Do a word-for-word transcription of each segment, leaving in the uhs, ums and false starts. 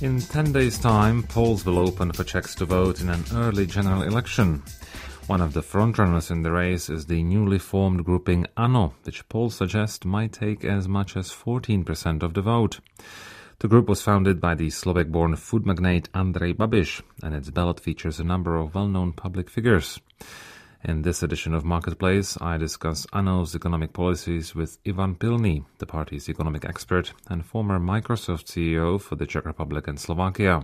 In ten days' time, polls will open for Czechs to vote in an early general election. One of the frontrunners in the race is the newly formed grouping ANO, which polls suggest might take as much as fourteen percent of the vote. The group was founded by the Slovak-born food magnate Andrej Babiš, and its ballot features a number of well-known public figures. In this edition of Marketplace, I discuss ANO's economic policies with Ivan Pilný, the party's economic expert and former Microsoft C E O for the Czech Republic and Slovakia.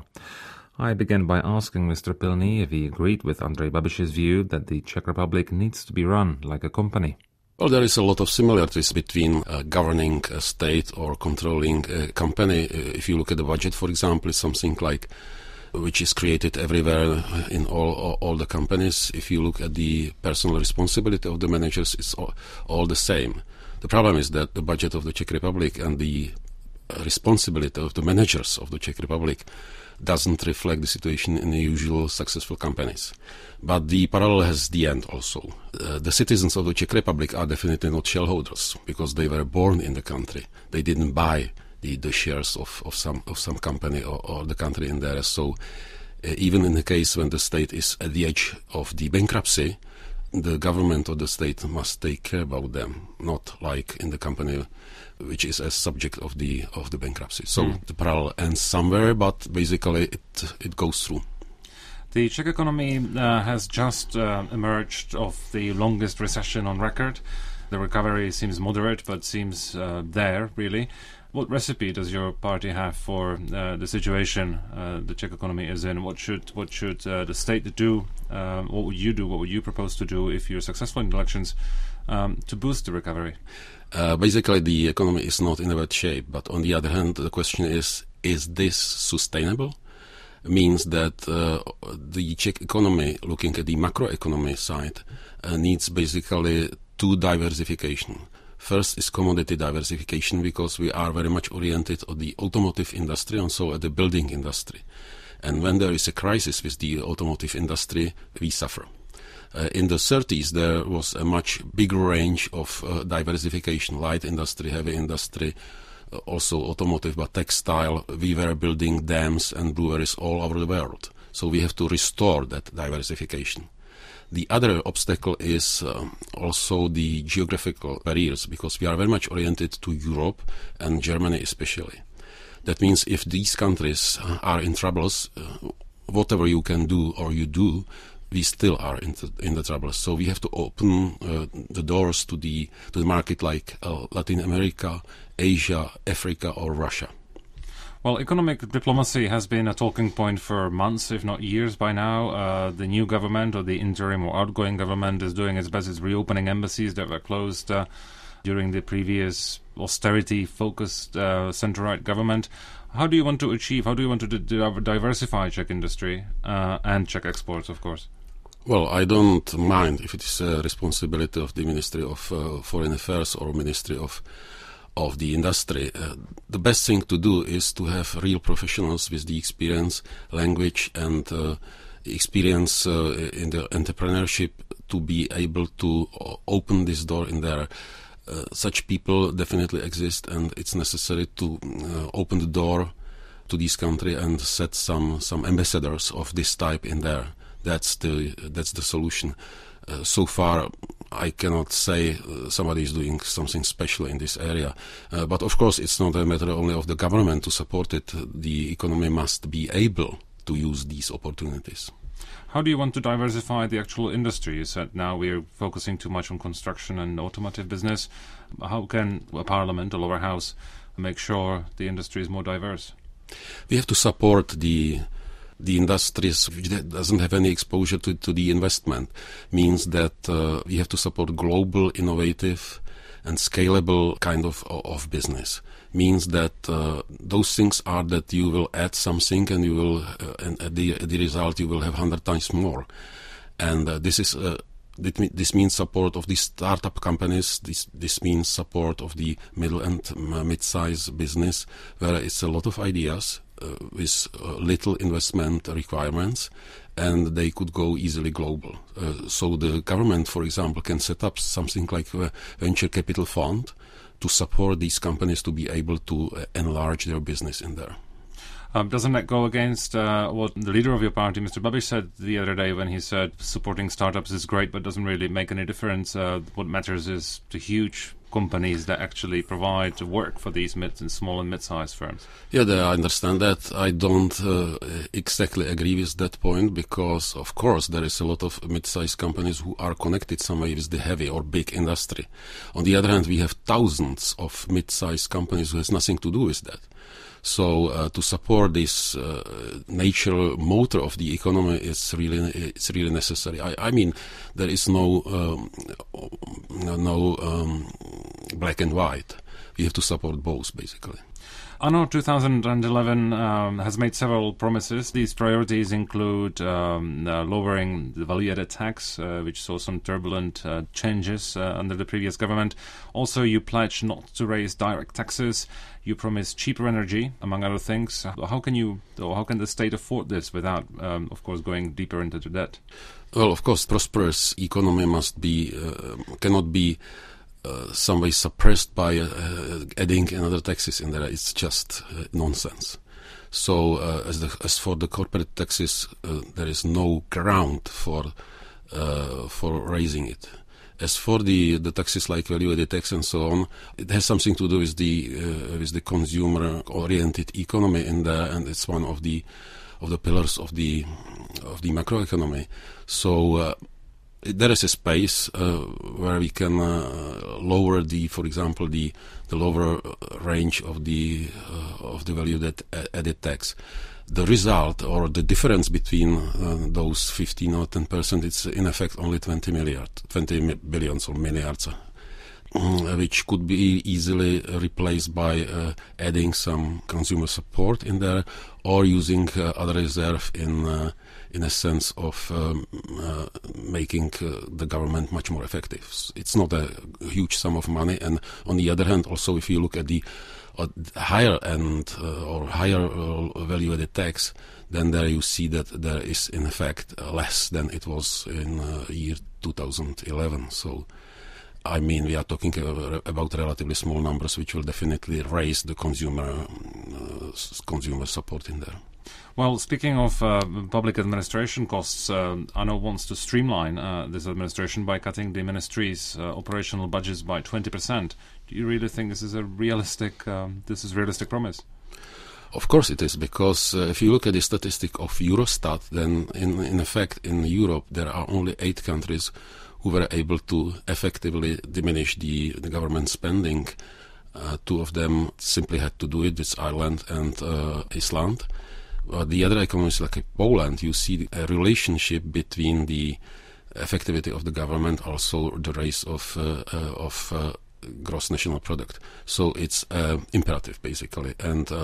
I began by asking Mister Pilný if he agreed with Andrej Babiš's view that the Czech Republic needs to be run like a company. Well, there is a lot of similarities between uh, governing a state or controlling a company. Uh, if you look at the budget, for example, it's something like which is created everywhere in all, all all the companies. If you look at the personal responsibility of the managers, it's all, all the same. The problem is that the budget of the Czech Republic and the responsibility of the managers of the Czech Republic doesn't reflect the situation in the usual successful companies. But the parallel has the end also. Uh, the citizens of the Czech Republic are definitely not shareholders because they were born in the country. They didn't buy The, the shares of, of some of some company or, or the country in there. So uh, even in the case when the state is at the edge of the bankruptcy, the government or the state must take care about them, not like in the company which is a subject of the of the bankruptcy. So mm. the parallel ends somewhere, but basically it it goes through. The Czech economy uh, has just uh, emerged of the longest recession on record. The recovery seems moderate, but seems uh, there, really. What recipe does your party have for uh, the situation uh, the Czech economy is in? What should what should uh, the state do? Um, what would you do? What would you propose to do if you're successful in the elections um, to boost the recovery? Uh, basically, the economy is not in a bad shape. But on the other hand, the question is: is this sustainable? It means that uh, the Czech economy, looking at the macroeconomy side, uh, needs basically two diversification. First is commodity diversification, because we are very much oriented on the automotive industry and so at the building industry. And when there is a crisis with the automotive industry, we suffer. Uh, in the thirties, there was a much bigger range of uh, diversification, light industry, heavy industry, uh, also automotive, but textile. We were building dams and breweries all over the world. So we have to restore that diversification. The other obstacle is um, also the geographical barriers, because we are very much oriented to Europe and Germany especially. That means if these countries are in troubles, uh, whatever you can do or you do, we still are in the, in the trouble. So we have to open uh, the doors to the to the market like uh, Latin America, Asia, Africa or Russia. Well, economic diplomacy has been a talking point for months, if not years by now. Uh, the new government, or the interim or outgoing government, is doing its best. It's reopening embassies that were closed uh, during the previous austerity-focused uh, centre-right government. How do you want to achieve, how do you want to di- diversify Czech industry uh, and Czech exports, of course? Well, I don't mind if it is a responsibility of the Ministry of uh, Foreign Affairs or Ministry of of the industry. Uh, the best thing to do is to have real professionals with the experience, language and uh, experience uh, in the entrepreneurship to be able to uh, open this door in there. Uh, such people definitely exist, and it's necessary to uh, open the door to this country and set some, some ambassadors of this type in there. That's the, that's the solution. Uh, so far, I cannot say uh, somebody is doing something special in this area. Uh, but of course, it's not a matter only of the government to support it. The economy must be able to use these opportunities. How do you want to diversify the actual industry? You said now we're focusing too much on construction and automotive business. How can a parliament, a lower house, make sure the industry is more diverse? We have to support the the industries which doesn't have any exposure to, to the investment. Means that uh, we have to support global, innovative and scalable kind of of business. Means that uh, those things are that you will add something and you will, uh, and at the, at the result you will have hundred times more. And uh, this is uh, this means support of the startup companies. This this means support of the middle and mid-size business, where it's a lot of ideas uh, with uh, little investment requirements, and they could go easily global. Uh, so the government, for example, can set up something like a venture capital fund to support these companies to be able to uh, enlarge their business in there. Um, doesn't that go against uh, what the leader of your party, Mister Babiš, said the other day when he said supporting startups is great but doesn't really make any difference? Uh, what matters is the huge companies that actually provide work for these mid and small and mid-sized firms. Yeah, I understand that. I don't uh, exactly agree with that point because, of course, there is a lot of mid-sized companies who are connected somehow with the heavy or big industry. On the other hand, we have thousands of mid-sized companies who has nothing to do with that. So uh, to support this uh, natural motor of the economy is really it's really necessary. I, I mean, there is no um, no um, black and white. We have to support both, basically. Anno twenty eleven um, has made several promises. These priorities include um, uh, lowering the value-added tax, uh, which saw some turbulent uh, changes uh, under the previous government. Also, you pledge not to raise direct taxes. You promise cheaper energy, among other things. How can you, or how can the state afford this without, um, of course, going deeper into the debt? Well, of course, prosperous economy must be uh, cannot be. Uh, some way suppressed by uh, uh, adding another taxes in there. It's just uh, nonsense. So uh, as, the, as for the corporate taxes, uh, there is no ground for uh, for raising it. As for the, the taxes like value-added tax and so on, it has something to do with the uh, with the consumer-oriented economy in there, and it's one of the of the pillars of the of the macroeconomy. So. Uh, There is a space uh, where we can uh, lower the, for example, the the lower range of the uh, of the value that added tax. The result or the difference between uh, those fifteen or ten percent, it's in effect only twenty milliard, twenty billions or milliards, uh, which could be easily replaced by uh, adding some consumer support in there or using uh, other reserve in. Uh, in a sense of um, uh, making uh, the government much more effective. It's not a huge sum of money, and on the other hand, also if you look at the uh, higher end uh, or higher uh, value-added tax, then there you see that there is in effect uh, less than it was in uh, year two thousand eleven. So, I mean, we are talking about relatively small numbers, which will definitely raise the consumer uh, consumer support in there. Well, speaking of uh, public administration costs, uh, Anno wants to streamline uh, this administration by cutting the ministry's uh, operational budgets by twenty percent. Do you really think this is a realistic, um, this is realistic promise? Of course it is, because uh, if you look at the statistic of Eurostat, then in, in effect in Europe there are only eight countries who were able to effectively diminish the, the government spending. Uh, two of them simply had to do it, it's Ireland and uh, Iceland. Uh, the other economies, like Poland, you see a relationship between the effectivity of the government, also the raise of uh, uh, of uh, gross national product. So it's uh, imperative, basically. And uh,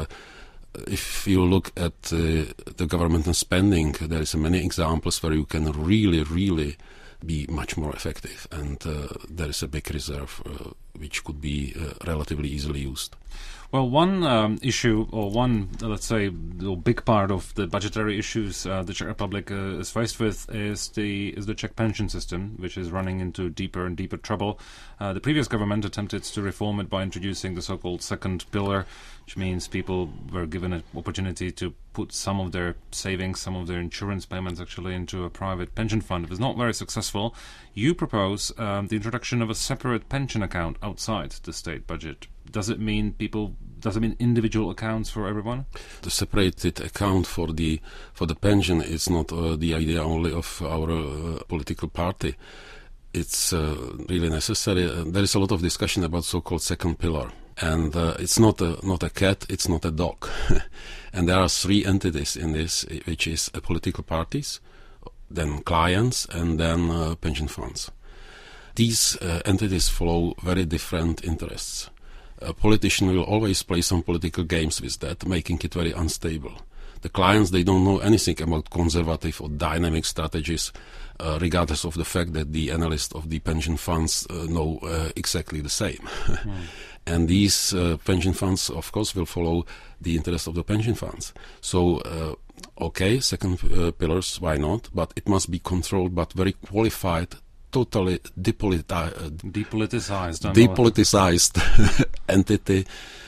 if you look at uh, the government and spending, there is many examples where you can really, really be much more effective. And uh, there is a big reserve uh, which could be uh, relatively easily used. Well, one um, issue, or one, uh, let's say, big part of the budgetary issues uh, the Czech Republic uh, is faced with is the is the Czech pension system, which is running into deeper and deeper trouble. Uh, the previous government attempted to reform it by introducing the so-called second pillar, which means people were given an opportunity to put some of their savings, some of their insurance payments actually into a private pension fund. It was not very successful. You propose um, the introduction of a separate pension account outside the state budget. Does it mean people? Does it mean individual accounts for everyone? The separated account for the for the pension is not uh, the idea only of our uh, political party. It's uh, really necessary. Uh, there is a lot of discussion about so-called second pillar, and uh, it's not a not a cat, it's not a dog, and there are three entities in this, which is uh, political parties, then clients, and then uh, pension funds. These uh, entities follow very different interests. A politician will always play some political games with that, making it very unstable. The clients, they don't know anything about conservative or dynamic strategies, uh, regardless of the fact that the analysts of the pension funds uh, know uh, exactly the same. Mm. And these uh, pension funds, of course, will follow the interest of the pension funds. So, uh, okay, second uh, pillars, why not? But it must be controlled, but very qualified, totally depoliti- uh, depoliticized, depoliticized entity,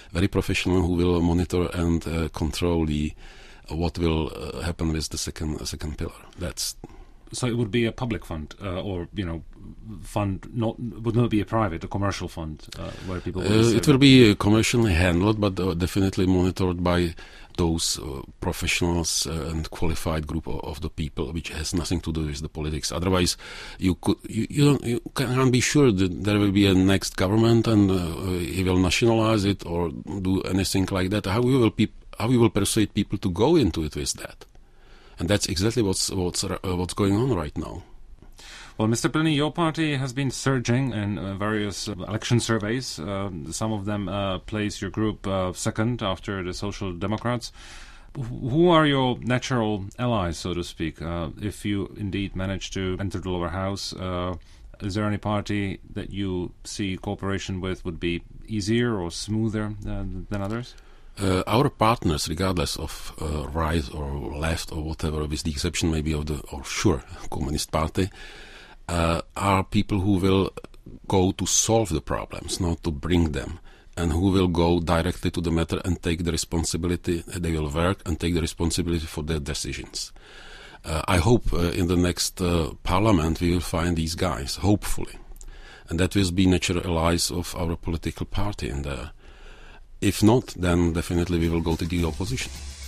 very professional who will monitor and uh, control the uh, what will uh, happen with the second uh, second pillar. That's so it would be a public fund, uh, or you know, fund not would not be a private, a commercial fund uh, where people. Will uh, it will be uh, commercially handled, but uh, definitely monitored by those uh, professionals uh, and qualified group of, of the people, which has nothing to do with the politics. Otherwise, you could you you, don't, you can't be sure that there will be a next government and uh, he will nationalize it or do anything like that. How we will peop- how we will persuade people to go into it with that, and that's exactly what's what's uh, what's going on right now. Well, Mister Pilný, your party has been surging in uh, various uh, election surveys. Uh, some of them uh, place your group uh, second after the Social Democrats. Wh- who are your natural allies, so to speak, uh, if you indeed manage to enter the lower house? Uh, is there any party that you see cooperation with would be easier or smoother uh, than others? Uh, our partners, regardless of uh, right or left or whatever, with the exception maybe of the, or sure, Communist Party, Uh, are people who will go to solve the problems, not to bring them, and who will go directly to the matter and take the responsibility. They will work and take the responsibility for their decisions. Uh, I hope uh, in the next uh, parliament we will find these guys, hopefully, and that will be natural allies of our political party in there. If not, then definitely we will go to the opposition.